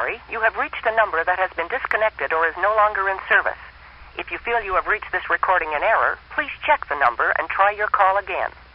sorry. You have reached a number that has been disconnected or is no longer in service. If you feel you have reached this recording in error, please check the number and try your call again.